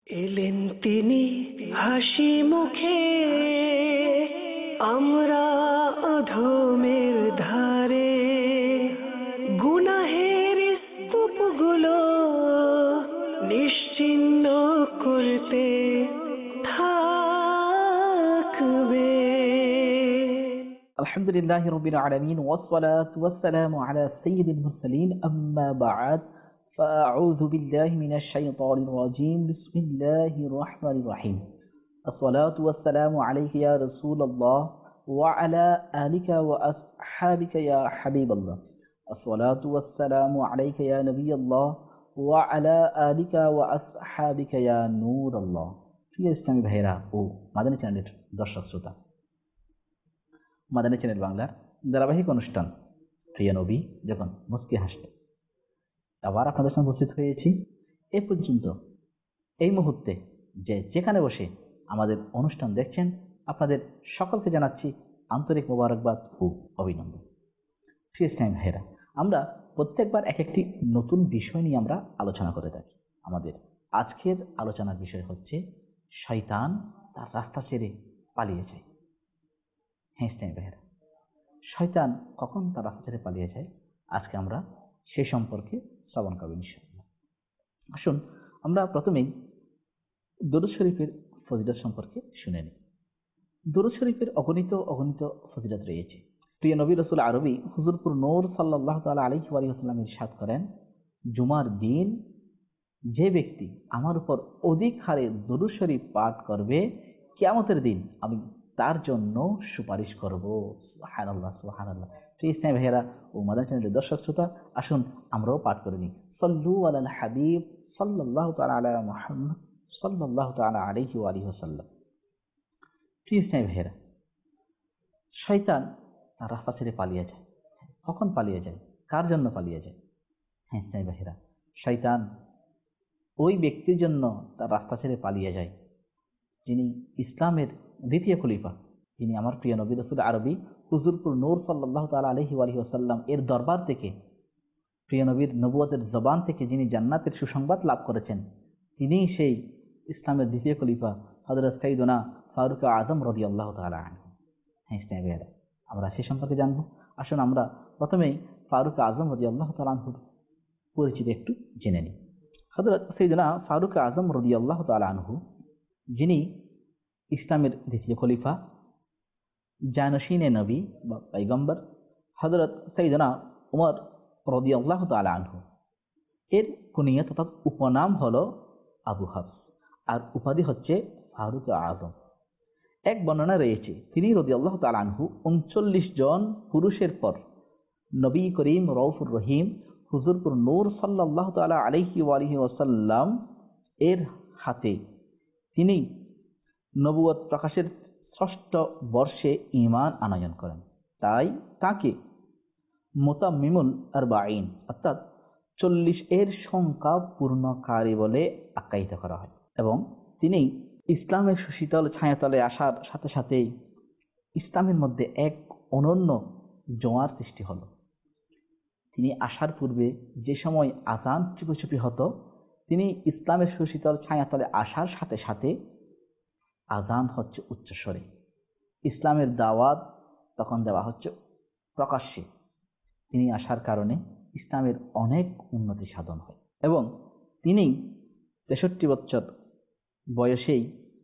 এলেন তিনি হাসি মুখে, আমরা অধমের ধারে, গুনাহের স্তূপগুলো নিশ্চিহ্ন করতে থাকবে। আলহামদুলিল্লাহি রাব্বিল আলামিন ওয়াসসালাতু ওয়াসসালামু আলা সাইয়্যিদিল মুরসালিন আম্মা বা'দ فأعوذ بالله من الشيطان الرجيم بسم الله الرحمن الرحيم الصلاة والسلام عليك يا رسول الله وعلى آلك وأصحابك يا حبيب الله الصلاة والسلام عليك يا نبي الله وعلى آلك وأصحابك يا نور الله প্রিয় ইসলামী ভাইরা ও মাদানী চ্যানেলের দর্শক শ্রোতা, মাদানী চ্যানেল বাংলার ধারাবাহিক অনুষ্ঠান প্রিয় নবী যখন মুস্কি হাসতেন, আবার আপনাদের সঙ্গে উপস্থিত হয়েছি। এ পর্যন্ত এই মুহূর্তে যেখানে বসে আমাদের অনুষ্ঠান দেখছেন, আপনাদের সকলকে জানাচ্ছি আন্তরিক মোবারকবাদ ও অভিনন্দন। প্রিয় ইসলামী ভাইরা, আমরা প্রত্যেকবার এক একটি নতুন বিষয় নিয়ে আমরা আলোচনা করে থাকি। আমাদের আজকের আলোচনার বিষয় হচ্ছে শয়তান তার রাস্তা ছেড়ে পালিয়ে যায়। হ্যাঁ ইসলামী ভাইরা, শয়তান কখন তার রাস্তা ছেড়ে পালিয়ে যায়, আজকে আমরা সে সম্পর্কে শ্রবণ করব ইনশাআল্লাহ। আসুন আমরা প্রথমেই দুরূদ শরীফের ফজিলত সম্পর্কে শুনে নিই। দুরূদ শরীফের অগণিত ফজিলত রয়েছে। প্রিয় নবী রাসূল আরবি হুজুরপুর নূর সাল্লাল্লাহু তাআলা আলাইহি ওয়া সাল্লাম ইরশাদ করেন, জুমার দিন যে ব্যক্তি আমার উপর অধিক হারে দুরূদ শরীফ পাঠ করবে, কিয়ামতের দিন আমি তার জন্য সুপারিশ করব। সুবহানাল্লাহ সুবহানাল্লাহ। প্রিয় ইসলামী ভাইয়েরা ও মাদানী চ্যানেলের দর্শক শ্রোতা, আসুন আমরাও পাঠ করে নিই। সাল্লু আলাল হাবিব সাল্লাল্লাহু তাআলা আলা মুহাম্মদ সাল্লাল্লাহু তাআলা আলাইহি ওয়া আলিহি ওয়াসাল্লাম। প্রিয় ইসলামী ভাইয়েরা, শয়তান তার রাস্তা ছেড়ে পালিয়ে যায়। কখন পালিয়ে যায়, কার জন্য পালিয়ে যায়? হ্যাঁ ইসলামী ভাইয়েরা, শয়তান ওই ব্যক্তির জন্য তার রাস্তা ছেড়ে পালিয়ে যায় যিনি ইসলামের দ্বিতীয় খলিফা, যিনি আমার প্রিয় নবী রাসূল আরবি হুজুরপুর নূর সাল্লাল্লাহু তাআলা আলাইহি ওয়া আলিহি ওয়াসাল্লাম এর দরবার থেকে, প্রিয় নবীর নবুয়তের জবান থেকে যিনি জান্নাতের সুসংবাদ লাভ করেছেন, তিনিই সেই ইসলামের দ্বিতীয় খলিফা হযরত সাইয়্যিদুনা ফারুক আযম রাদিয়াল্লাহু তাআলা আনহু। হ্যাঁ ইসলামী ভাইয়েরা, আমরা সে সম্পর্কে জানবো। আসুন আমরা প্রথমেই ফারুক আযম রাদিয়াল্লাহু তাআলা আনহুর পরিচিতি একটু জেনে নিই। হযরত সাইয়্যিদুনা ফারুক আযম রাদিয়াল্লাহু তাআলা আনহু, যিনি ইসলামের দ্বিতীয় খলিফা, জানশীনে নবী বা পয়গম্বর হযরত সাইয়্যিদুনা উমর রাদিয়াল্লাহু তাআলা আনহু, এর কুনিয়ত অর্থাৎ উপনাম হলো আবু হাফস, আর উপাধি হচ্ছে ফারুক আযম। এক বর্ণনা রয়েছে তিনি রাদিয়াল্লাহু তাআলা আনহু 39 জন পুরুষের পর নবী করিম রউফুর রহিম হুজুরপুর নূর সাল্লাল্লাহু তাআলা আলাইহি ওয়া আলিহি ওয়াসাল্লাম এর হাতে তিনি নবুয়ত প্রকাশের ৬ষ্ঠ বর্ষে ঈমান আনয়ন করেন। তাই তাকে মুতাম্মিমুল আরবাঈন অর্থাৎ 40 এর সংখ্যা পূর্ণকারী বলে আখ্যায়িত করা হয়। এবং তিনি ইসলামের সুশীতল ছায়াতলে আসার সাথে সাথেই ইসলামের মধ্যে এক অনন্য জোয়ার সৃষ্টি হলো। তিনি আসার পূর্বে যে সময় আযান চুপি চুপি হতো, তিনি ইসলামের সুশীতল ছায়াতলে আসার সাথে সাথে আযান হচ্ছে উচ্চস্বরে, ইসলামের দাওয়াত তখন দেওয়া হচ্ছে প্রকাশ্যে। তিনি আসার কারণে ইসলামের অনেক উন্নতি সাধন হয় এবং তিনি 63 বছর বয়সেই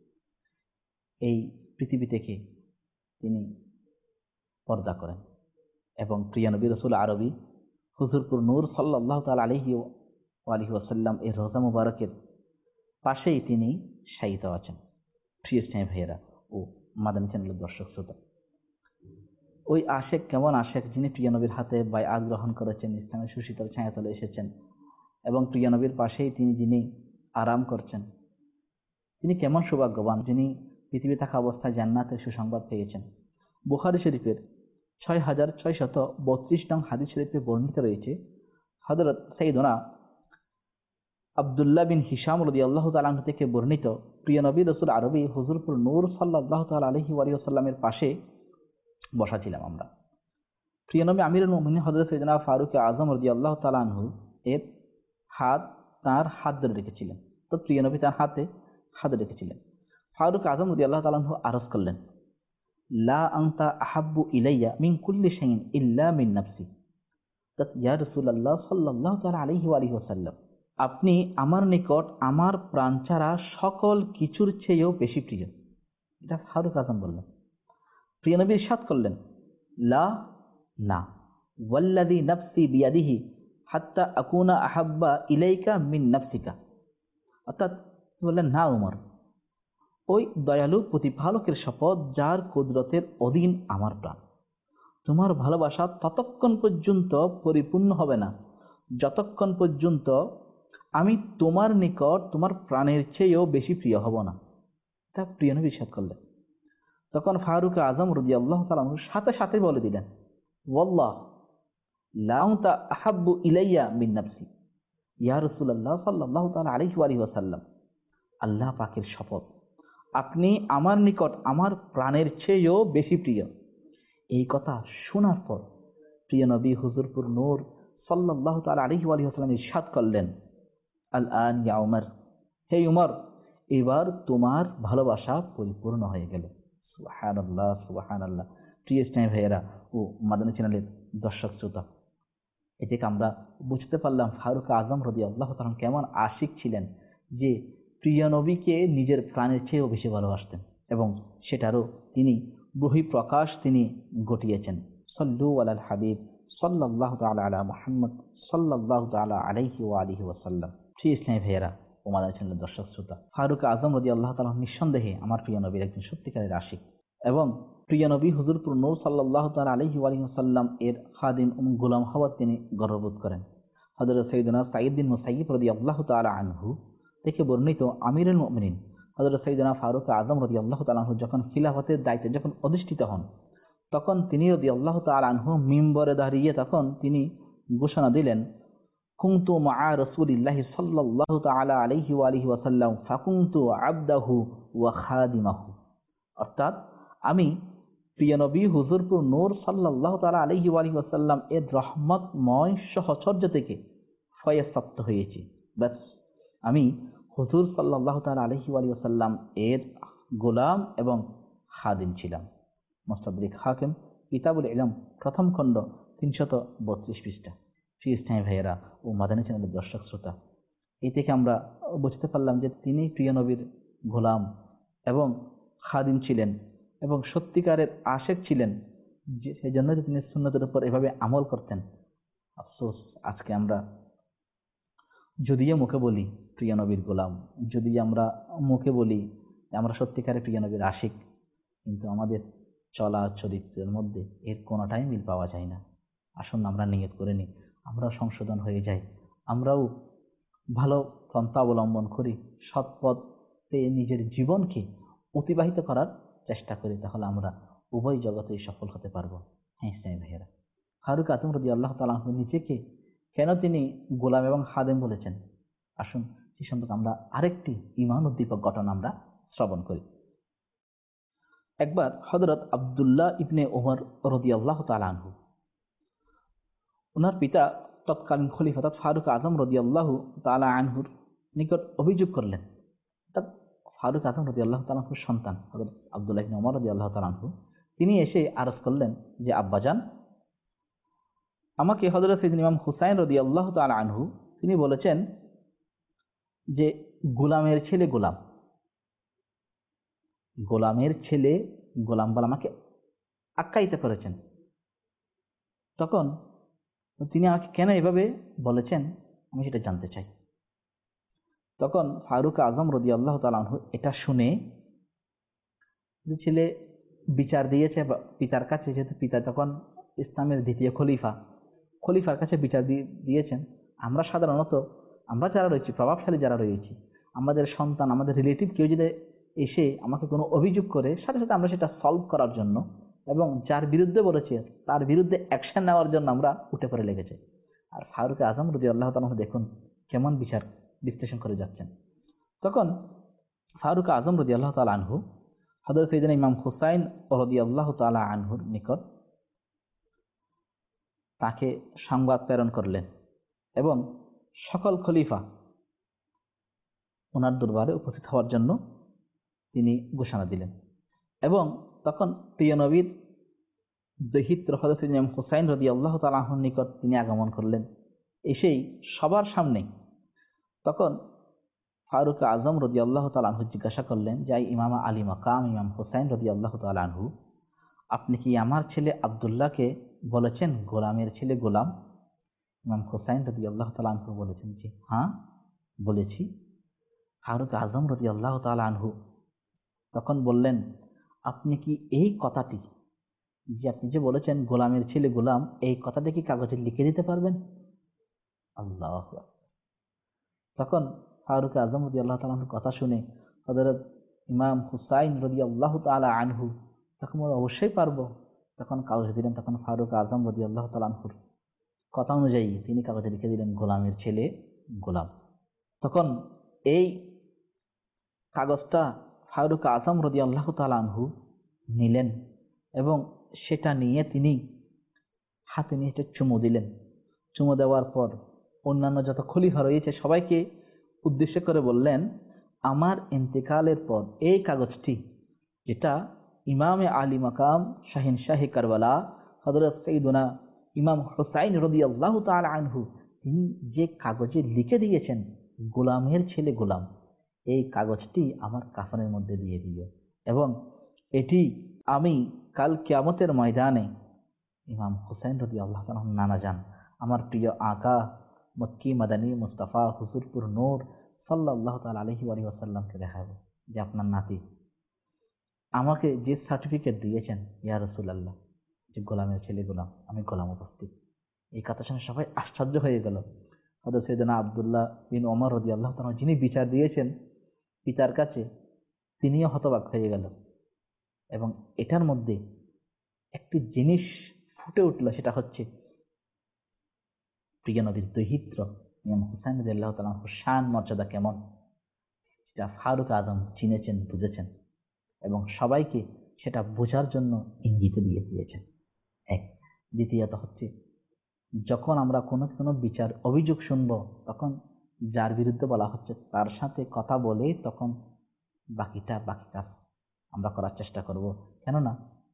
এই পৃথিবী থেকে তিনি পর্দা করেন এবং প্রিয় নবী রাসূল আরবি হুজুরপুর নূর সাল্লাল্লাহু তাআলা আলাইহি ওয়া আলিহি ওয়াসাল্লাম এর রওজা মুবারকের পাশেই তিনি শায়িত আছেন। প্রিয় ইসলামী ভাইয়েরা ও মাদানী চ্যানেলের দর্শক শ্রোতা, ওই আশেক কেমন আশেক যিনি প্রিয় নবীর হাতে বায়আত গ্রহণ করেছেন, ইসলামের সুশীতল ছায়াতলে এসেছেন এবং প্রিয় নবীর পাশেই যিনি আরাম করছেন, তিনি কেমন সৌভাগ্যবান যিনি পৃথিবী থাকা অবস্থায় জান্নাতের সুসংবাদ পেয়েছেন। বুখারী শরীফের 6632 নং হাদিস শরীফে বর্ণিত রয়েছে, হযরত সাইয়্যিদুনা আব্দুল্লাহ বিন হিশাম রাদিয়াল্লাহু তাআলা আনহু থেকে বর্ণিত, প্রিয় নবী রাসূল আরবি হুজুরপুর নূর সাল্লাল্লাহু তাআলা আলাইহি ওয়া সাল্লামের পাশে বসা ছিলাম আমরা। প্রিয় নবী আমিরুল মুমিনিন হযরত সাইয়্যিদুনা ফারুক আযম রাদিয়াল্লাহু তাআলা আনহু এর হাত তার হাত ধরে রেখেছিলেন। তো প্রিয় নবী তার হাতে হাতে রেখেছিলেন। ফারুক আজম রাদিয়াল্লাহু তাআলা আনহু আরজ করলেন, লা আনতা আহাব্বু ইলাইয়া মিন কুল্লি শাইইন ইল্লা মিন নাফসি। ইয়া রাসূলুল্লাহ সাল্লাল্লাহু তাআলা আলাইহি ওয়া আলিহি ওয়াসাল্লাম, আপনি আমার নিকট আমার প্রাণ ছাড়া সকল কিছুর চেয়েও বেশি প্রিয়। এটা ফারুক আজম বললেন। প্রিয় নবী ইরশাদ করলেন, লা, না, ওয়াল্লাযী নাফসি বিয়াদিহি হাত্তা আকুনা আহাব্বা ইলাইকা মিন নাফসিকা। অর্থাৎ বললেন, না উমর, ওই দয়ালু প্রতিপালকের শপথ যার কুদরতের অধীন আমার প্রাণ, তোমার ভালোবাসা ততক্ষণ পর্যন্ত পরিপূর্ণ হবে না যতক্ষণ পর্যন্ত আমি তোমার নিকট তোমার প্রাণের চেয়েও বেশি প্রিয় হব না। তা প্রিয় নবী ইরশাদ করলেন। তখন ফারুক আজম রাদিয়াল্লাহু তাআলা আনহু সাথে সাথে বলে দিলেন, ওয়াল্লাহ লা আনতা আহাব্বু ইলাইয়া মিন নাফসি। ইয়া রাসূলুল্লাহ সাল্লাল্লাহু তাআলা আলাইহি ওয়া আলিহি ওয়াসাল্লাম, আল্লাহ পাকের শপথ, আপনি আমার নিকট আমার প্রাণের চেয়েও বেশি প্রিয়। এই কথা শোনার পর প্রিয় নবী হুজুরপুর নূর সাল্লাল্লাহু তাআলা আলাইহি ওয়া আলিহি ওয়াসাল্লাম ইরশাদ করলেন, আল আন ইয়া উমর, হে উমর, এবার তোমার ভালোবাসা পরিপূর্ণ হয়ে গেল। সুবহানাল্লাহ, সুবহানাল্লাহ। প্রিয় ইসলামী ভাইয়েরা ও মাদানী চ্যানেলের দর্শক শ্রোতা, এ থেকে আমরা বুঝতে পারলাম ফারুক আজম রাদিয়াল্লাহু তাআলা কেমন আশিক ছিলেন, যে প্রিয় নবীকে নিজের প্রাণের চেয়েও বেশি ভালোবাসতেন এবং সেটারও তিনি বহিঃপ্রকাশ তিনি ঘটিয়েছেন। সল্লু আলাল হাবিব সাল্লাল্লাহু তাআলা আলা মুহাম্মদ সাল্লাল্লাহু তাআলা আলাইহি ওয়া আলিহি ওয়াসাল্লাম। প্রিয় ইসলামী ভাইয়েরা ও মাদানী চ্যানেলের দর্শক শ্রোতা, ফারুক আজম রাদিয়াল্লাহু তাআলা নিঃসন্দেহে আমার প্রিয় নবীর একজন সত্যিকারের আশিক এবং প্রিয় নবী হুজুরপুর নূর সাল্লাল্লাহু তাআলা আলাইহি ওয়া আলিহি ওয়াসাল্লাম এর খাদিম ও গোলাম হওয়ার তিনি গর্ববোধ করেন। হযরত সাইয়েদনা সাঈদ বিন মুসাইয়্যিব রাদিয়াল্লাহু তাআলা আনহু থেকে বর্ণিত আমিরুল মুমিনিন হযরত সাইয়েদনা ফারুক আজম রাদিয়াল্লাহু তাআলা আনহু যখন খিলাফতের দায়িত্বে যখন অধিষ্ঠিত হন, তখন তিনি রাদিয়াল্লাহু তাআলা আনহু মিম্বরে দাঁড়িয়ে তখন তিনি ঘোষণা দিলেন, কুনতু মা'a রাসূলিল্লাহি সাল্লাল্লাহু তাআলা আলাইহি ওয়া আলিহি ওয়াসাল্লাম ফাকুনতু আবদাহু ওয়া খাদিমাহু। অর্থাৎ আমি প্রিয় নবী হুজুরপুর নূর সাল্লাল্লাহু তাআলা আলাইহি ওয়া আলিহি ওয়াসাল্লাম এর রহমতময় সহচর্য থেকে ফয়েজপ্রাপ্ত হয়েছি। বাস আমি হুজুর সাল্লাল্লাহু তাআলা আলাইহি ওয়া আলিহি ওয়াসাল্লাম এর গোলাম এবং খাদিম ছিলাম। মুস্তাদরিক হাকিম কিতাবুল ইলম প্রথম খণ্ড 332 পৃষ্ঠা। প্রিয় ইসলামী ভাইয়েরা ও মাদানী চ্যানেলের দর্শক শ্রোতা, এই থেকে আমরা বুঝতে পারলাম যে তিনি প্রিয় নবীর গোলাম এবং খাদিম ছিলেন এবং সত্যিকারের আশেক ছিলেন, যে সেই জন্য তিনি সুন্নতের উপর এভাবে আমল করতেন। আফসোস, আজকে আমরা যদিও মুখে বলি প্রিয় নবীর গোলাম, যদি আমরা মুখে বলি আমরা সত্যিকারের প্রিয় নবীর আশিক, কিন্তু আমাদের চলা চরিত্রের মধ্যে এর কোনোটাই মিল পাওয়া যায় না। আসুন আমরা নিয়ত করে নিই, আমরাও সংশোধন হয়ে যাই, আমরাও ভালো পন্থা অবলম্বন করি, সৎ পথে নিজের জীবনকে অতিবাহিত করার চেষ্টা করি, তাহলে আমরা উভয় জগতেই সফল হতে পারবো। হ্যাঁ ইসলামী ভাইয়েরা, ফারুক আজম রাদিয়াল্লাহু তাআলা আনহু নিজেকে কেন তিনি গোলাম এবং খাদেম বলেছেন, আসুন সে সম্পর্কে আমরা আরেকটি ঈমান উদ্দীপক ঘটনা আমরা শ্রবণ করি। একবার হযরত আব্দুল্লাহ ইবনে ওমর রাদিয়াল্লাহু তাআলা আনহু, ওনার পিতা তৎকালীন খলিফা ফারুক আজম রাদিয়াল্লাহু তাআলা আনহুর নিকট অভিযোগ করলেন। ফারুক আজম রাদিয়াল্লাহু তাআলা আনহুর সন্তান হযরত আব্দুল্লাহ ইবনে ওমর রাদিয়াল্লাহু তাআলা আনহু তিনি এসে আরজ করলেন যে, আব্বাজান, আমাকে হযরত সাইয়েদনা ইমাম হুসাইন রাদিয়াল্লাহু তাআলা আনহু তিনি বলেছেন যে গোলামের ছেলে গোলাম, গোলামের ছেলে গোলাম বলে আমাকে আখ্যায়িত করেছেন। তখন তিনি আমাকে কেন এভাবে বলেছেন আমি সেটা জানতে চাই। তখন ফারুক আজম রাদিয়াল্লাহু তাআলা আনহু এটা শুনে, যে ছেলে বিচার দিয়েছে পিতার কাছে, যেহেতু পিতা তখন ইসলামের দ্বিতীয় খলিফার কাছে বিচার দিয়েছেন, আমরা সাধারণত আমরা যারা রয়েছি প্রভাবশালী যারা রয়েছি, আমাদের সন্তান আমাদের রিলেটিভ কেউ যদি এসে আমাকে কোনো অভিযোগ করে, সাথে সাথে আমরা সেটা সলভ করার জন্য এবং যার বিরুদ্ধে বলেছে তার বিরুদ্ধে অ্যাকশন নেওয়ার জন্য আমরা উঠে পড়ে লেগেছে। আর ফারুক আজম রাদিয়াল্লাহু তাআলা আনহু দেখুন কেমন বিচার বিশ্লেষণ করে যাচ্ছেন। তখন ফারুক আজম রাদিয়াল্লাহু তাআলা আনহু হযরত সাইয়েদনা ইমাম হুসাইন রাদিয়াল্লাহু তাআলা আনহুর নিকট তাকে সংবাদ প্রেরণ করলেন এবং সকল খলিফা ওনার দরবারে উপস্থিত হওয়ার জন্য তিনি ঘোষণা দিলেন। এবং তখন প্রিয় নবীর দহিত্র হযরত ইমাম হুসাইন রাদিয়াল্লাহু তাআলা আনহুর নিকট তিনি আগমন করলেন। এসেই সবার সামনে তখন ফারুক আজম রাদিয়াল্লাহু তাআলা আনহু জিজ্ঞাসা করলেন যে ইমাম আলী মাকাম ইমাম হুসাইন রাদিয়াল্লাহু তাআলা আনহু, আপনি কি আমার ছেলে আব্দুল্লাহকে বলেছেন গোলামের ছেলে গোলাম? ইমাম হুসাইন রাদিয়াল্লাহু তাআলা আনহু বলেছেন যে হ্যাঁ বলেছি। ফারুক আজম রাদিয়াল্লাহু তাআলা আনহু তখন বললেন, আপনি কি এই কথাটি যে আপনি যে বলেছেন গোলামের ছেলে গোলাম, এই কথাটা কি কাগজে লিখে দিতে পারবেন? আল্লাহু আকবার। তখন ফারুক আজম রাদিয়াল্লাহু তাআলা আনহুর কথা শুনে হযরত ইমাম হুসাইন রাদিয়াল্লাহু তাআলা আনহু তখন বললেন, অবশ্যই পারবো। তখন কাগজ দিলেন। তখন ফারুক আজম রাদিয়াল্লাহু তাআলা আনহুর কথা অনুযায়ী তিনি কাগজে লিখে দিলেন গোলামের ছেলে গোলাম। তখন এই কাগজটা ফারুক আজম রাদিয়াল্লাহু তাআলা আনহু নিলেন এবং সেটা নিয়ে তিনি হাতে নিয়ে চুমু দিলেন। চুমু দেওয়ার পর অন্যান্য যত খলিফা রয়েছে সবাইকে উদ্দেশ্য করে বললেন, আমার ইন্তেকালের পর এই কাগজটি, যেটা ইমামে আলী মাকাম শাহিন শাহে কারবালা হযরত সাইয়্যিদুনা ইমাম হুসাইন রাদিয়াল্লাহু তাআলা আনহু তিনি যে কাগজে লিখে দিয়েছেন গোলামের ছেলে গোলাম, এই কাগজটি আমার কাফনের মধ্যে দিয়ে দিও এবং এটি আমি কাল কিয়ামতের ময়দানে ইমাম হুসাইন রাদিয়াল্লাহু তাআলা নানা যান আমার প্রিয় আকা মক্কি মাদানী মুস্তাফা হুজুরপুর নূর সাল্লাল্লাহু তাআলা আলাইহি ওয়া সাল্লামকে দেখাবো যে আপনার নাতি আমাকে যে সার্টিফিকেট দিয়েছেন ইয়া রাসূলুল্লাহ, যে গোলামের ছেলে গোলাম, আমি গোলাম উপস্থিত। এই কথা শুনে সবাই আশ্চর্য হয়ে গেল। হযরত সাইয়েদনা আব্দুল্লাহ বিন ওমর রাদিয়াল্লাহু তাআলা যিনি বিচার দিয়েছেন পিতার কাছে, তিনিও হতবাক হয়ে গেল। এবং এটার মধ্যে একটি জিনিস ফুটে উঠল, সেটা হচ্ছে প্রিয় নবীর দহিত্র ইমাম হুসাইন রাদিয়াল্লাহু তাআলা শান মর্যাদা কেমন, সেটা ফারুক আজম চিনেছেন, বুঝেছেন এবং সবাইকে সেটা বোঝার জন্য ইঙ্গিত দিয়ে দিয়েছেন। এক। দ্বিতীয়ত হচ্ছে, যখন আমরা কোনো বিচার অভিযোগ শুনব, তখন যার বিরুদ্ধে বলা হচ্ছে তার সাথে কথা বলে তখন বাকি কাজ আমরা করার চেষ্টা করব। কেননা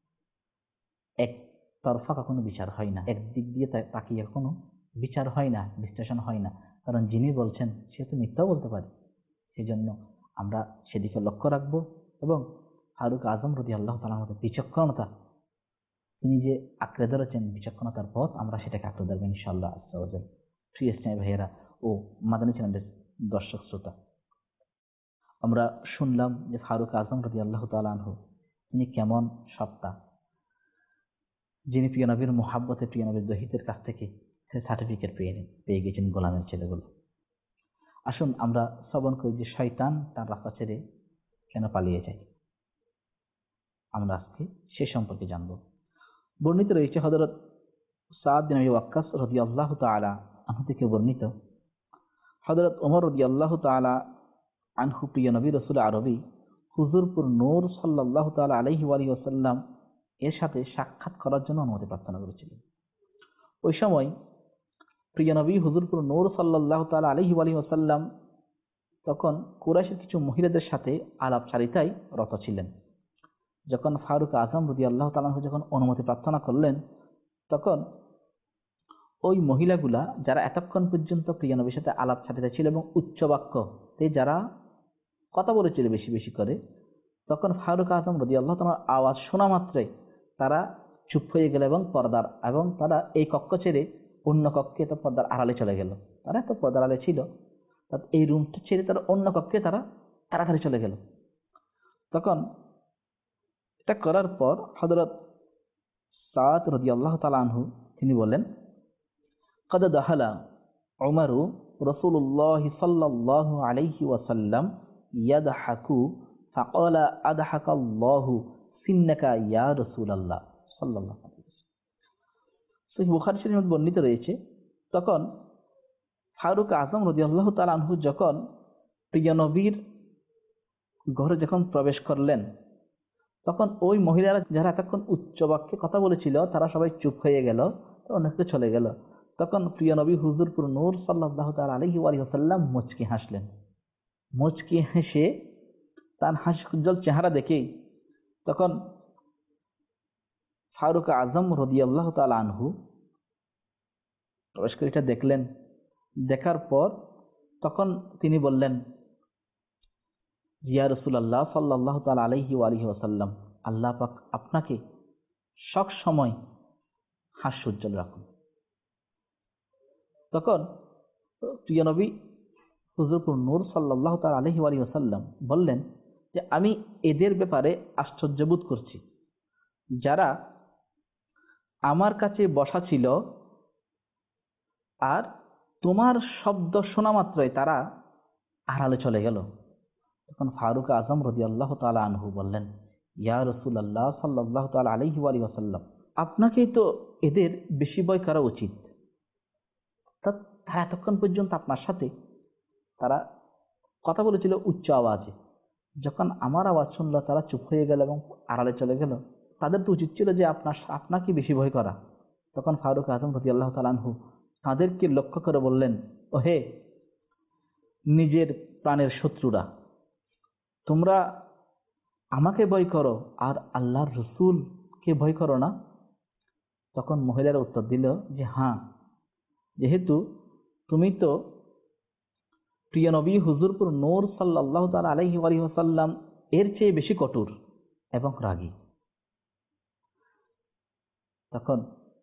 এক তরফা কখনো বিচার হয় না, একদিক দিয়ে তাকিয়ে কখনো বিচার হয় না, বিশ্লেষণ হয় না। কারণ যিনি বলছেন সে তো মিথ্যাও বলতে পারে। সেজন্য আমরা সেদিকে লক্ষ্য রাখবো এবং ফারুক আজম রাদিয়াল্লাহু তাআলার মতো বিচক্ষণতা তিনি যে আঁকড়ে ধরেছেন, বিচক্ষণতার পথ, আমরা সেটাকে আঁকড়ে ধরবো ইনশাআল্লাহ আজ্জা ওয়া জাল। প্রিয় স্নেহ ভাইয়েরা ও মাদানী চ্যানেলের দর্শক শ্রোতা, আমরা শুনলাম যে ফারুক আজম রাদিয়াল্লাহু তাআলা আনহু তিনি কেমন সত্তা, যিনি প্রিয় নবীর মুহাব্বতে প্রিয় নবীর দহিতের কাছ থেকে সার্টিফিকেট পেয়ে গেছেন গোলামের ছেলেগুলো। আসুন আমরা শ্রবণ করি যে শয়তান তার রাস্তা ছেড়ে কেন পালিয়ে যায়। আমরা আজকে সে সম্পর্কে জানব। বর্ণিত রয়েছে হযরত সাদ বিন আবি ওয়াক্কাস রাদিয়াল্লাহু তাআলা আনহু থেকে বর্ণিত, হযরত ওমর রাদিয়াল্লাহু তাআলা আনহু প্রিয় নবী রাসূল আরবী হুজুরপুর নূর সাল্লাল্লাহু তাআলা আলাইহি ওয়া সাল্লাম এর সাথে সাক্ষাৎ করার জন্য অনুমতি প্রার্থনা করেছিলেন। ওই সময় প্রিয় নবী হুজুরপুর নূর সাল্লাল্লাহু তাআলা আলাইহি ওয়া সাল্লাম তখন কুরাইশের কিছু মহিলাদের সাথে আলাপচারিতায় রত ছিলেন। যখন ফারুক আজম রাদিয়াল্লাহু তাআলা যখন অনুমতি প্রার্থনা করলেন, তখন ওই মহিলাগুলা যারা এতক্ষণ পর্যন্ত প্রিয় নবীর সাথে আলাপচারিতা ছিল এবং উচ্চ বাক্যতে যারা কথা বলেছিল বেশি বেশি করে, তখন ফারুক আজম রাদিয়াল্লাহু তাআলার আওয়াজ শোনা মাত্রই তারা চুপ হয়ে গেল এবং তারা এই কক্ষ ছেড়ে অন্য কক্ষে, তো পর্দার আড়ালে চলে গেল। তারা তো পর্দার আড়ালে ছিল, এই রুমটা ছেড়ে তারা অন্য কক্ষে তারা তাড়াতাড়ি চলে গেল। তখন এটা করার পর হযরত সাদ রাদিয়াল্লাহু তাআলা আনহু তিনি বলেন, قد دخل عمر رسول الله صلى الله عليه وسلم يضحك فقال أضحك الله سنك يا رسول الله صلى الله عليه وسلم। সহিহ বুখারী শরীফে বর্ণিত রয়েছে, তখন ফারুক আজম রাদিয়াল্লাহু তাআলা আনহু যখন প্রিয় নবীর ঘরে যখন প্রবেশ করলেন, তখন ওই মহিলারা যারা এতক্ষণ উচ্চ বাক্যে কথা বলেছিল তারা সবাই চুপ হয়ে গেল, অনেকে চলে গেল। তখন প্রিয় নবী হুজুরপুর নূর সাল্লাল্লাহু তাআলা আলাইহি ওয়া সাল্লাম মুচকি হাসলেন। মুচকি হেসে তার হাসি উজ্জ্বল চেহারা দেখে তখন ফারুক আজম রাদিয়াল্লাহু তাআলা আনহু প্রবেশ করে এটা দেখলেন। দেখার পর তখন তিনি বললেন, ইয়া রাসূলুল্লাহ সাল্লাল্লাহু তাআলা আলাইহি ওয়া আলিহি ওয়াসাল্লাম, আল্লাহ পাক আপনাকে সব সময় হাস্য উজ্জ্বল রাখুন। তখন প্রিয় নবী হুজুরপুর নূর সাল্লাল্লাহু তাআলা আলাইহি ওয়া আলিহি ওয়াসাল্লাম বললেন যে আমি এদের ব্যাপারে আশ্চর্যবোধ করছি, যারা আমার কাছে বসা ছিল আর তোমার শব্দ শোনা মাত্রই তারা আড়ালে চলে গেল। তখন ফারুক আজম রাদিয়াল্লাহু তাআলা আনহু বললেন, ইয়া রাসূলুল্লাহ সাল্লাল্লাহু তাআলা আলাইহি ওয়া আলিহি ওয়াসাল্লাম, আপনাকেই তো এদের বেশি ভয় করা উচিত। তারা এতক্ষণ পর্যন্ত আপনার সাথে তারা কথা বলেছিল উচ্চ আওয়াজে, যখন আমার আওয়াজ শুনলো তারা চুপ হয়ে গেল এবং আড়ালে চলে গেল। তাদের তো উচিত ছিল যে আপনাকে বেশি ভয় করা। তখন ফারুক আজম রাদিয়াল্লাহু তাআলা আনহু তাদেরকে লক্ষ্য করে বললেন, ওহে নিজের প্রাণের শত্রুরা, তোমরা আমাকে ভয় করো আর আল্লাহর রাসূলকে ভয় করো না? তখন মহিলারা উত্তর দিল যে হ্যাঁ, যেহেতু তুমি তো প্রিয় নবী হুজুরপুর নূর সাল্লাল্লাহু তাআলা আলাইহি ওয়া আলিহি ওয়াসাল্লাম এর চেয়ে বেশি কঠোর এবং রাগী। তখন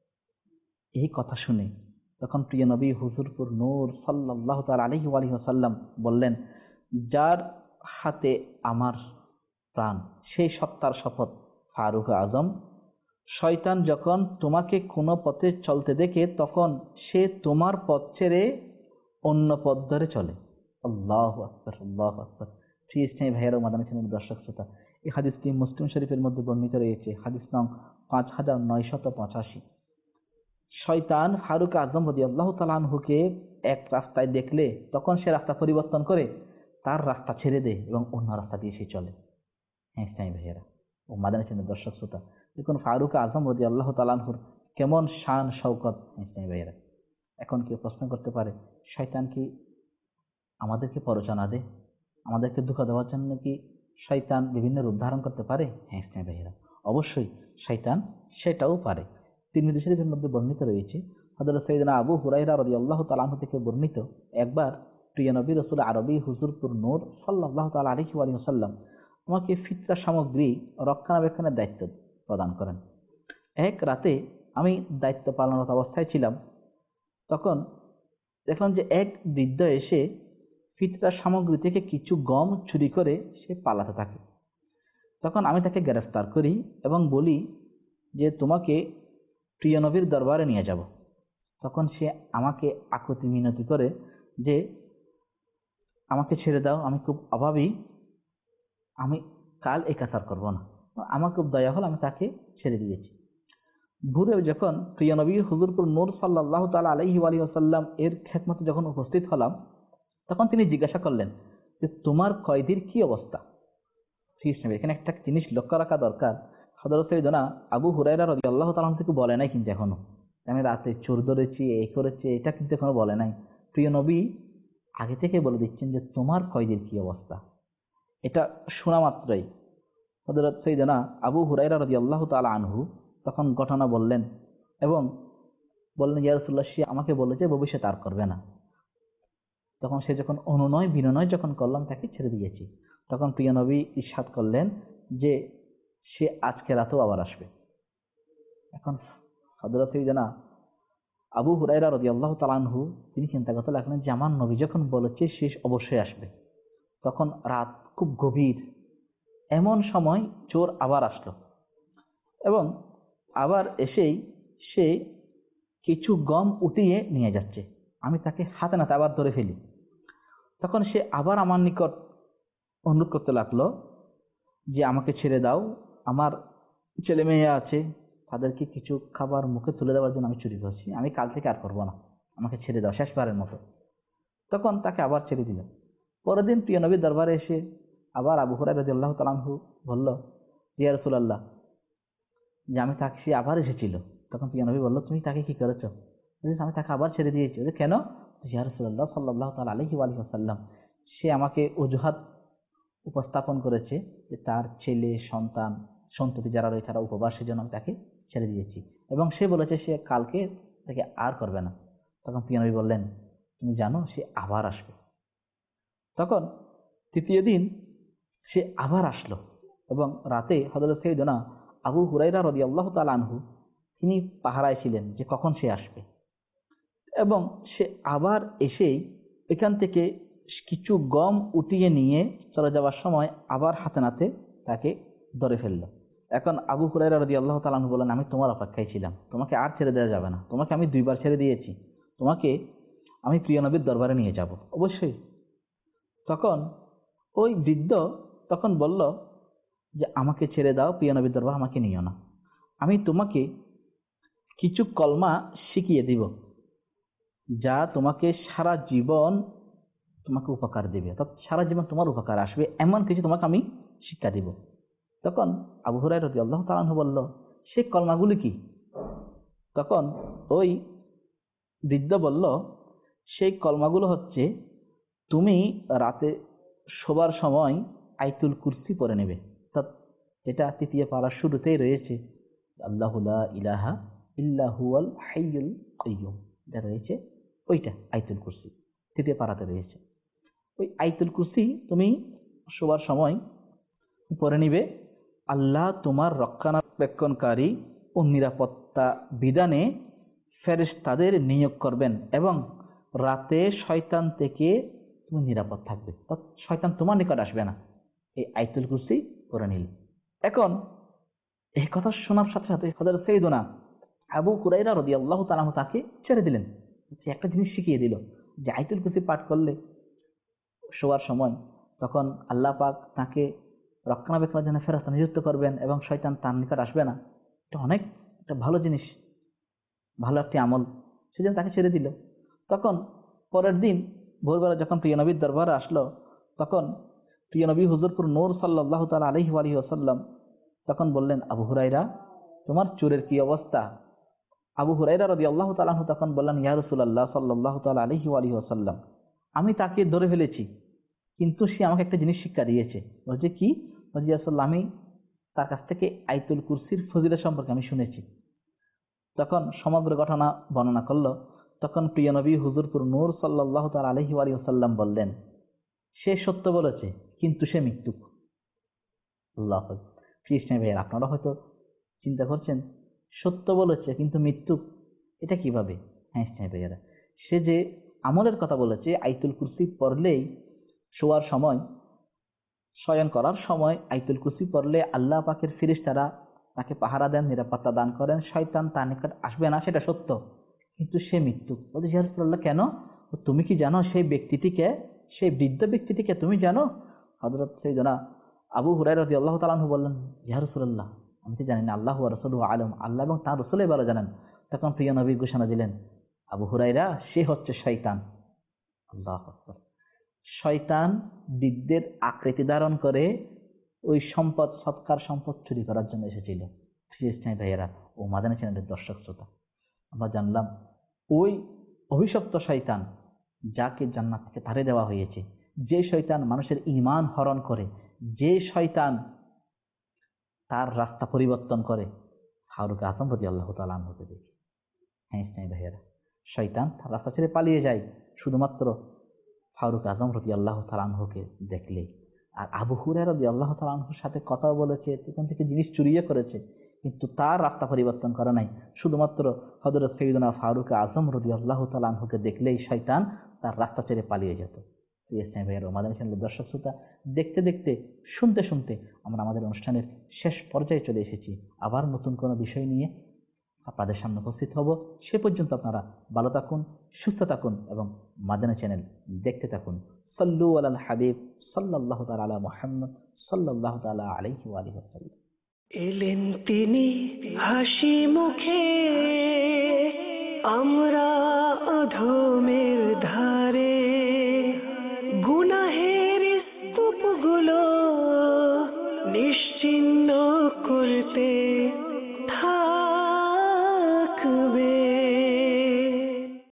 এই কথা শুনে তখন প্রিয় নবী হুজুরপুর নূর সাল্লাল্লাহু তাআলা আলাইহি ওয়া আলিহি ওয়াসাল্লাম বললেন, যার হাতে আমার প্রাণ সেই সত্তার শপথ ফারুক আজম, শয়তান যখন তোমাকে কোনো পথে চলতে দেখে তখন সে তোমার পথ ছেড়ে অন্য পথ ধরে চলে। আল্লাহু আকবার, আল্লাহু আকবার। প্রিয় ইসলামী ভাইয়েরা ও মাদানী চ্যানেলের দর্শক শ্রোতা, এই হাদিসটি মুসলিম শরীফের মধ্যে বর্ণিত রয়েছে, হাদিস নং 5985। শয়তান ফারুক আজম রাদিয়াল্লাহু তাআলা আনহুকে এক রাস্তায় দেখলে তখন সে রাস্তা পরিবর্তন করে তার রাস্তা ছেড়ে দেয় এবং অন্য রাস্তা দিয়ে সে চলে। হ্যাঁ ইসলামী ভাইয়েরা ও মাদানী চ্যানেলের দর্শক শ্রোতা, দেখুন ফারুক আজম রাদিয়াল্লাহু তাআলা আনহুর কেমন শান শওকত। ইসলামী ভাইয়েরা, এখন কেউ প্রশ্ন করতে পারে, শয়তান কি আমাদেরকে প্ররোচনা দেয়? আমাদেরকে ধোঁকা দেওয়ার জন্য কি শয়তান বিভিন্ন রূপ ধারণ করতে পারে? হ্যাঁ ইসলামী ভাইয়েরা, অবশ্যই শয়তান সেটাও পারে। তিরমিজি শরীফের মধ্যে বর্ণিত রয়েছে, হযরত সাইয়েদনা আবু হুরায়রা রাদিয়াল্লাহু তাআলা আনহু থেকে বর্ণিত, একবার প্রিয় নবী রাসূল আরবী হুজুরপুর নূর সাল্লাল্লাহু তাআলা আলাইহি ওয়া সাল্লাম আমাকে ফিতরা সামগ্রী রক্ষণাবেক্ষণের দায়িত্ব প্রদান করেন। এক রাতে আমি দায়িত্ব পালনরত অবস্থায় ছিলাম, তখন দেখলাম যে এক বৃদ্ধ এসে ফিতরা সামগ্রী থেকে কিছু গম চুরি করে সে পালাতে থাকে। তখন আমি তাকে গ্রেফতার করি এবং বলি যে তোমাকে প্রিয় নবীর দরবারে নিয়ে যাব। তখন সে আমাকে আকুতি মিনতি করে যে আমাকে ছেড়ে দাও, আমি খুব অভাবী, আমি কাল এই কাজ আর করবো না। আমার খুব দয়া হল, আমি তাকে ছেড়ে দিয়েছি। ভোরে যখন প্রিয় নবী হুজুরপুর নূর সাল্লাল্লাহু তাআলা আলাইহি ওয়া আলিহি ওয়াসাল্লাম এর খেদমতে যখন উপস্থিত হলাম, তখন তিনি জিজ্ঞাসা করলেন যে তোমার কয়েদির কি অবস্থা? এখানে একটা জিনিস লক্ষ্য রাখা দরকার, হযরত সাইয়েদনা আবু হুরায়রা রাদিয়াল্লাহু তাআলা থেকে বলে নাই কিন্তু এখনো আমি রাতে চোর ধরেছি, এই করেছি, এটা কিন্তু এখনো বলে নাই। প্রিয় নবী আগে থেকে বলে দিচ্ছেন যে তোমার কয়েদির কি অবস্থা। এটা শোনা মাত্রই হযরত সাইয়েদনা আবু হুরায়রা রাদিয়াল্লাহু তাআলা আনহু তখন ঘটনা বললেন এবং বললেন, ইয়া রাসূলুল্লাহ, সে আমাকে বলেছে ভবিষ্যতে আর করবে না। তখন সে যখন অনুনয় বিনয় যখন করলাম, তাকে ছেড়ে দিয়েছি। তখন প্রিয় নবী ইরশাদ করলেন যে সে আজকে রাতেও আবার আসবে। এখন হযরত সাইয়েদনা আবু হুরায়রা রাদিয়াল্লাহু তাআলা আনহু তিনি চিন্তা করতে লাগলেন যে আমার নবী যখন বলেছে সে অবশ্যই আসবে। তখন রাত খুব গভীর, এমন সময় চোর আবার আসলো এবং আবার এসেই সে কিছু গম উঠিয়ে নিয়ে যাচ্ছে। আমি তাকে হাতে নাতে আবার ধরে ফেলি। তখন সে আবার আমার নিকট অনুরোধ করতে লাগলো যে আমাকে ছেড়ে দাও, আমার ছেলে মেয়ে আছে, তাদেরকে কিছু খাবার মুখে তুলে দেওয়ার জন্য আমি চুরি করছি, আমি কাল থেকে আর করবো না, আমাকে ছেড়ে দাও শেষবারের মতো। তখন তাকে আবার ছেড়ে দিল। পরের দিন প্রিয় নবীর দরবারে এসে আবার আবু হুরায়রা রাদিয়াল্লাহু তাআলা আনহু বলল, ইয়া রাসূলুল্লাহ, যে আমি তাকে, সে আবার এসেছিল। তখন প্রিয় নবী বলল, তুমি তাকে কি করেছো? আমি তাকে আবার ছেড়ে দিয়েছি। কেন? ইয়া রাসূলুল্লাহ সাল্লাল্লাহু তাআলা আলাইহি ওয়া সাল্লাম, সে আমাকে অজুহাত উপস্থাপন করেছে যে তার ছেলে সন্তান সন্ততি যারা রয়েছে তারা উপবাসের জন্য আমি তাকে ছেড়ে দিয়েছি, এবং সে বলেছে সে কালকে তাকে আর করবে না। তখন প্রিয় নবী বললেন, তুমি জানো সে আবার আসবে। তখন তৃতীয় দিন সে আবার আসলো, এবং রাতে হযরত সাইয়েদনা আবু হুরায়রা রাদিয়াল্লাহু তাআলা আনহু তিনি পাহারায় ছিলেন যে কখন সে আসবে, এবং সে আবার এসেই এখান থেকে কিছু গম উঠিয়ে নিয়ে চলে যাওয়ার সময় আবার হাতে নাতে তাকে ধরে ফেললো। এখন আবু হুরায়রা রাদিয়াল্লাহু তাআলা আনহু বলেন, আমি তোমার অপেক্ষায় ছিলাম, তোমাকে আর ছেড়ে দেওয়া যাবে না, তোমাকে আমি 2 বার ছেড়ে দিয়েছি, তোমাকে আমি প্রিয় নবীর দরবারে নিয়ে যাব অবশ্যই। তখন ওই বৃদ্ধ তখন বলল যে আমাকে ছেড়ে দাও, প্রিয় নবীর দরবার আমাকে নিও না, আমি তোমাকে কিছু কলমা শিখিয়ে দিব যা তোমাকে সারা জীবন তোমাকে উপকার দেবে, অর্থাৎ সারা জীবন তোমার উপকার আসবে, এমন কিছু তোমাকে আমি শিক্ষা দিব। তখন আবু হুরায়রা রাদিয়াল্লাহু তাআলা আনহু বলল, সেই কলমাগুলি কি? তখন ওই বৃদ্ধ বলল, সেই কলমাগুলো হচ্ছে, তুমি রাতে শোবার সময় আয়াতুল কুরসি পড়ে নেবে, অর্থাৎ এটা তৃতীয় পারার শুরুতেই রয়েছে, আল্লাহু লা ইলাহা ইল্লা হুয়াল হাইয়ুল কাইয়্যুম, এটা রয়েছে ওইটা আয়াতুল কুরসি তৃতীয় পারাতে রয়েছে। ওই আয়াতুল কুরসি তুমি শোবার সময় পড়ে নিবে। আল্লাহ তোমার রক্ষণাবেক্ষণকারী ও নিরাপত্তা বিধানে ফেরেশতাদের নিয়োগ করবেন, এবং রাতে শয়তান থেকে তুমি নিরাপদ থাকবে, শয়তান তোমার নিকট আসবে না। এই আয়াতুল কুরসি পড়ে নিল। এখন এই কথা শোনার সাথে সাথে হযরত সাইয়েদনা আবু হুরায়রা রাদিয়াল্লাহু তাআলা আনহু তাকে ছেড়ে দিলেন। একটা জিনিস শিখিয়ে দিল যে আয়াতুল কুরসি পাঠ করলে শোয়ার সময় তখন আল্লাহ পাক তাকে রক্ষণাবেক্ষণের জন্য ফেরেশতা নিযুক্ত করবেন, এবং শয়তান তার নিকট আসবে না। এটা অনেক একটা ভালো জিনিস, ভালো একটি আমল, সেজন্য তাকে ছেড়ে দিল। তখন পরের দিন ভোরবেলা যখন প্রিয় নবীর দরবারে আসলো, তখন প্রিয় নবী হুজুরপুর নূর সাল্লাল্লাহু তাআলা আলাইহি ওয়াসাল্লাম তখন বললেন, আবু হুরায়রা তোমার চোরের কি অবস্থা? আবু হুরায়রা রাদিয়াল্লাহু তাআলা আনহু তখন বললেন, ইয়া রাসূলুল্লাহ সাল্লাল্লাহু তাআলা আলাইহি ওয়াসাল্লাম, আমি তাকে ধরে ফেলেছি, কিন্তু সে আমাকে একটা জিনিস শিক্ষা দিয়েছে। বলছে কি? বলছে, ইয়া রাসূলুল্লাহ, আমি তার কাছ থেকে আয়াতুল কুরসির ফজিলত সম্পর্কে আমি শুনেছি। তখন সমগ্র ঘটনা বর্ণনা করলো। তখন প্রিয় নবী হুজুরপুর নূর সাল্লাল্লাহু তাআলা আলাইহি ওয়াসাল্লাম বললেন, সে সত্য বলেছে কিন্তু সে মৃত্যুক। আল্লাহু আকবার। কৃষ্ণ ভাইয়ের আপনারা হয়তো চিন্তা করছেন, সত্য বলেছে কিন্তু মৃত্যুক, এটা কিভাবে? হ্যাঁ ভাইয়ারা, সে যে আমলের কথা বলেছে, আয়াতুল কুরসি পড়লেই শোয়ার সময়, শয়ন করার সময় আয়াতুল কুরসি পড়লে আল্লাহ পাকের ফেরেশতারা তাকে পাহারা দেন, নিরাপত্তা দান করেন, শয়তান তার নিকট আসবে না, সেটা সত্য, কিন্তু সে মৃত্যু। বলছে, ইয়া রাসূলুল্লাহ কেন? তুমি কি জানো সেই ব্যক্তিটিকে, সেই বৃদ্ধ ব্যক্তিটিকে তুমি জানো? হযরত সাইয়েদনা আবু হুরায়রা রাদিয়াল্লাহু তাআলা আনহু বললেন, ইয়া রাসূলুল্লাহ আমি তো জানি না, আল্লাহু ওয়া রাসূলুহু আলাম, আল্লাহ এবং তার রাসূলই ভালো জানেন। তখন প্রিয় নবী ঘোষণা দিলেন, আবু হুরায়রা সে হচ্ছে শয়তান। আল্লাহু আকবার। শয়তান বৃদ্ধের আকৃতি ধারণ করে ওই সম্পদ, সৎকার সম্পদ চুরি করার জন্য এসেছিল। খ্রিস্টান ভাইয়েরা ও মাদানী চ্যানেলের দর্শক শ্রোতা, আমরা জানলাম ওই অভিশপ্ত শয়তান যাকে জান্নাত থেকে তাড়িয়ে দেওয়া হয়েছে, যে শয়তান মানুষের ঈমান হরণ করে, যে শয়তান তার রাস্তা পরিবর্তন করে, ফারুক আযম রাদিয়াল্লাহু তাআলা আনহুকে দেখে। হ্যাঁ ইসলামী ভাইয়েরা, শয়তান তার রাস্তা ছেড়ে পালিয়ে যায় শুধুমাত্র ফারুক আযম রাদিয়াল্লাহু তাআলা আনহুকে দেখলে। আর আবু হুরায়রা রাদিয়াল্লাহু তাআলা আনহুর সাথে কথা বলেছে, সেখান থেকে জিনিস চুরিয়ে করেছে, কিন্তু তার রাস্তা পরিবর্তন করে নাই। শুধুমাত্র হযরত সাইয়েদনা ফারুক আযম রাদিয়াল্লাহু তাআলা আনহুকে দেখলেই শয়তান তার রাস্তা ছেড়ে পালিয়ে যেত। ইসলামী ভাইয়েরা, মাদানী চ্যানেলের দর্শক শ্রোতা, দেখতে দেখতে, শুনতে শুনতে আমরা আমাদের অনুষ্ঠানের শেষ পর্যায়ে চলে এসেছি। আবার নতুন কোনো বিষয় নিয়ে আপনাদের সামনে উপস্থিত হব। সে পর্যন্ত আপনারা ভালো থাকুন, সুস্থ থাকুন এবং মাদানী চ্যানেল দেখতে থাকুন। সাল্লু আলাল হাবিব সাল্লাল্লাহু তাআলা আলা মুহাম্মদ সাল্লাল্লাহু তাআলা আলাইহি ওয়া আলিহি ওয়াসাল্লাম। এলেন তিনি হাসি মুখে, আমরা অধমের